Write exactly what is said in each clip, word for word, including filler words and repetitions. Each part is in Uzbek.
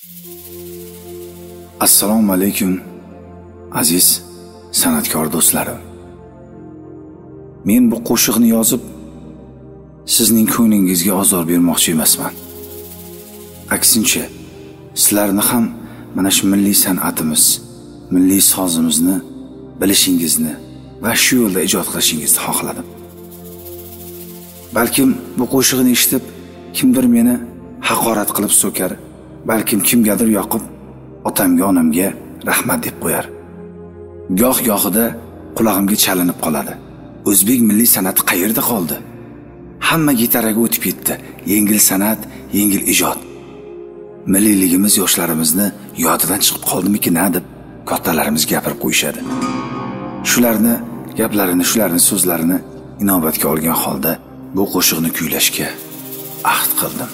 Assalomu alaykum aziz san'atkor do'stlarim. Men bu qo'shiqni yozib sizning ko'nglingizga ozor bermoqchi emasman. Aksincha, sizlarni ham mana shu milliy san'atimiz, milliy sozimizni bilishingizni va shu yo'lda ijod qilishingizni xohladim. Balkim bu qo'shiqni eshitib kimdir meni haqorat qilib so'kar, balkim kimgadir yoqib otamga, onamga rahmat deb qo'yar. Goh-gohida qulog'imga chalinib qoladi. O'zbek milliy san'ati qayerda qoldi? Hamma gitaraga o'tib ketdi. Yengil san'at, yengil ijod. Milliyligimiz yoshlarimizni yodidan chiqib qoldimikin-a deb kattalarimiz gapirib qo'yishadi. Shularni gaplarini, shularning so'zlarini inobatga olgan holda bu qo'shiqni kuylashga ahd qildim.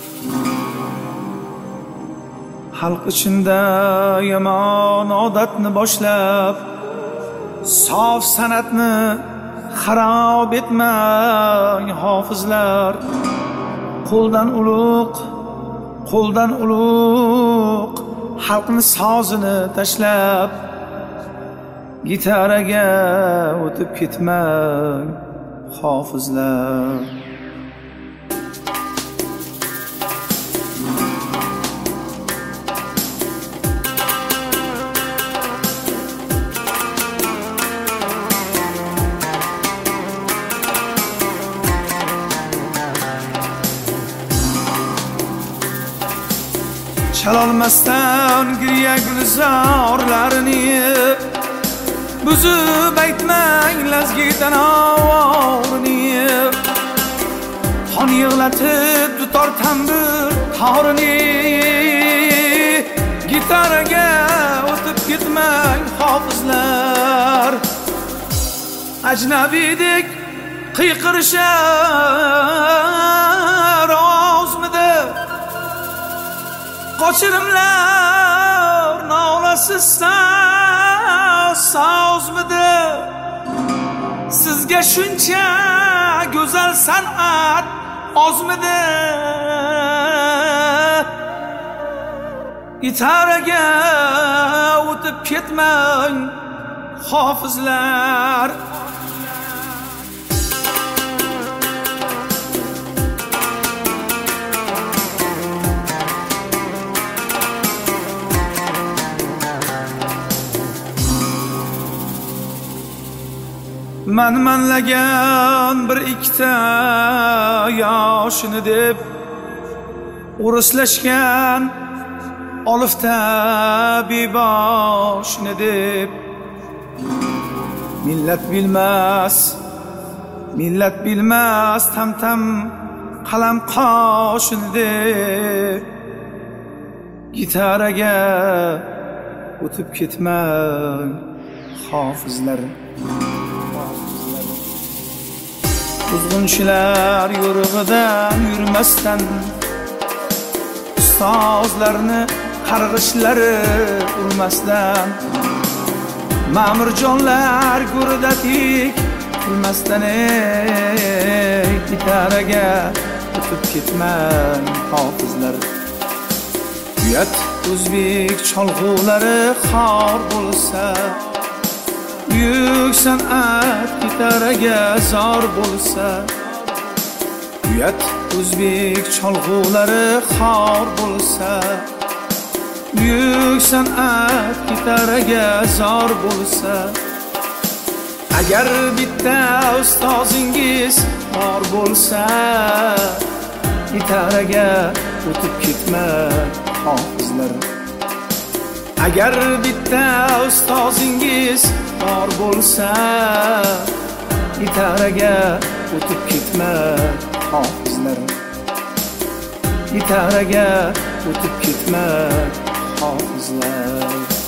Xalq ichida yomon odatni boshlab, sof san'atni xarob etmang hofizlar. Qo'ldan ulug', qo'ldan ulug' xalqni sozini tashlab, gitaraga o'tib ketmang hofizlar. Çalolmasdan giriya gulzorlarini buzib aytmang lazgidan ovorini. Qon yig'latib dutor tambur torini, gitaraga o'tib ketmang hofizlar. Ajnabidek qiyqirishar ovozmidi, qochirimlar nolasiz sozmidi? Sizga shuncha go'zal san'at ozmidi? Gitaraga o'tib ketmang hofizlar. Man manlagan bir ikkita yoshini deb uruslashgan olifta beboshini deb, millat bilmas, millat bilmas tam-tam qalam qoshini deb, gitaraga o'tib ketmang hofizlar. Buzg'unchilar yo'rig'idan yurmasdan, ustozlarni qarg'ishlari urmasdan, ma'murjonlar go'rdatik kulmasdan, ey gitaraga o'tib ketmang hofizlar. Uyat o'zbek cholg'ulari xor bo'lsa, buyuk san'at gitaraga zor bo'lsa, uyat o'zbek cholg'ulari xor bo'lsa, buyuk san'at gitaraga zor bo'lsa, agar bitta ustozingiz bor bo'lsa, gitaraga o'tib ketmang hofizlar. Agar bitta ustozingiz bor bo'lsa, gitaraga o'tib ketmang hofizlar. Gitaraga o'tib ketmang hofizlar.